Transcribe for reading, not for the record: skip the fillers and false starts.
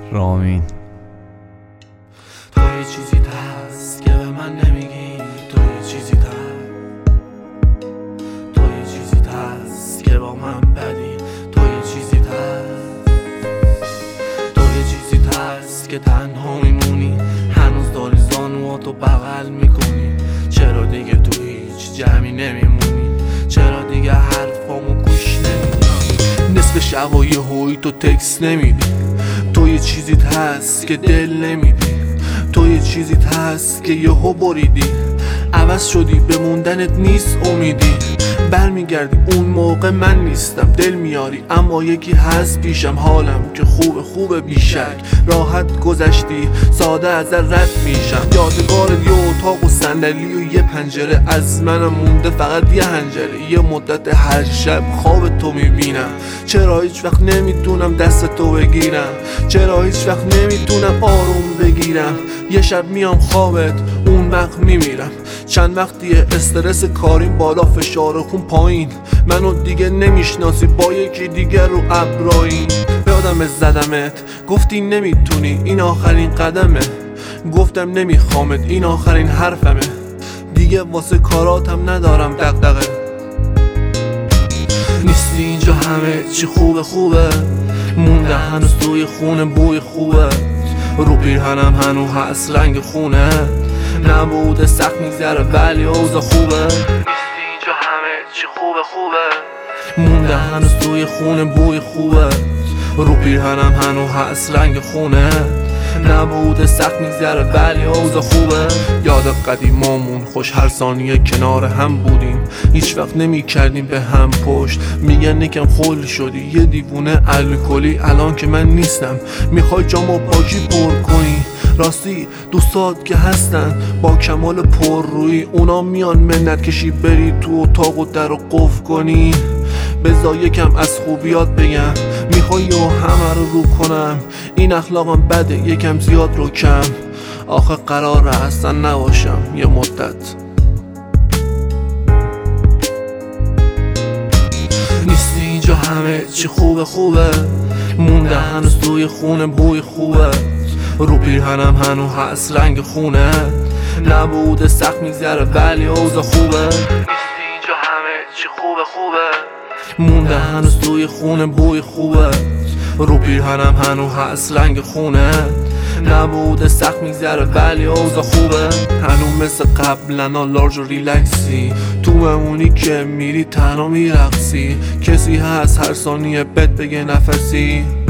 رامین. تو یه چیزی هست که به من نمیگی، تو یه چیزی تو یه چیزی هست که با من بدی، تو یه چیزی هست، تو یه چیزی هست که تنها میمونی، هنوز داری زانواتو بغل میکنی. چرا دیگه تو هیچ جمعی نمیمونی؟ چرا دیگه حرفامو گوش نمیدی؟ نصف شب و یهویی تو تکس نمیدی. تو یه چیزی هست که دل نمیدی. تو یه چیزی هست که یهو بریدی، عوض شدی، به موندنت نیست امیدی. برمیگردی اون موقع من نیستم، دل میاری اما یکی هست پیشم، حالم که خوبه بیشک. راحت گذشتی، ساده از رد میشم. یادگار یه اتاق و صندلی و یه پنجره، از منم مونده فقط یه حنجره. یه مدت هر شب خواب تو میبینم. چرا هیچ وقت نمیتونم دست تو بگیرم؟ چرا هیچ وقت نمیتونم آروم بگیرم؟ یه شب میام خوابت، اون وقت میمیرم. چند وقتیه استرس کاریم بالا، فشار خون پایین، منو دیگه نمیشناسی، با یکی دیگه رو ابراهیم. یادم زدمت، گفتی نمیتونی، این آخرین قدمه. گفتم نمیخوامت، این آخرین حرفمه. دیگه واسه کاراتم ندارم دغدغه. نیستی اینجا، همه چی خوبه. مونده هنوز توی خونه بوی خوبه. رو پیرهنم هنوز هست رنگ خونه. نبوده سخت میگذره ولی اوضاع خوبه. نیستی اینجا، همه چی خوبه. مونده هنوز توی خونه بوی خوبه. رو پیرهنم هنوز هست رنگ خونه. نبوده سخت میگذره ولی اوضاع خوبه. یاد قدیمامون خوش، هر ثانیه کنار هم بودیم، هیچ وقت نمی کردیم به هم پشت. میگن یکم خل شدی، یه دیوونه الکلی، الان که من نیستم میخوای جامو پاکی پر کنی. راستی دوستات که هستن با کمال پر روی، اونا میان منت کشی بری تو اتاق و در رو قفل کنی. بذار یکم از خوبیات بگم، میخوای و همه رو کنم. این اخلاقم بده، یکم زیاد رو کم. آخه قراره اصلا نباشم یه مدت. نیستی اینجا، همه چی خوبه. مونده هنوز توی خونه بوی خوبه. رو پیرهنم هنوز هست رنگ خونه. نبوده سخت میگذره ولی اوضاع خوبه. نیستی اینجا، همه چی خوبه. مونده هنوز توی خونه بوی خوبه. رو پیرهنم هنوز هست رنگ خونه. نبوده سخت میگذره ولی اوضاع خوبه. هنوز مثل قبلنا لارج و ریلکسی، تو بمونی که میری تنها میرقصی. کسی هست هر ثانیه بهت بگه نفسی.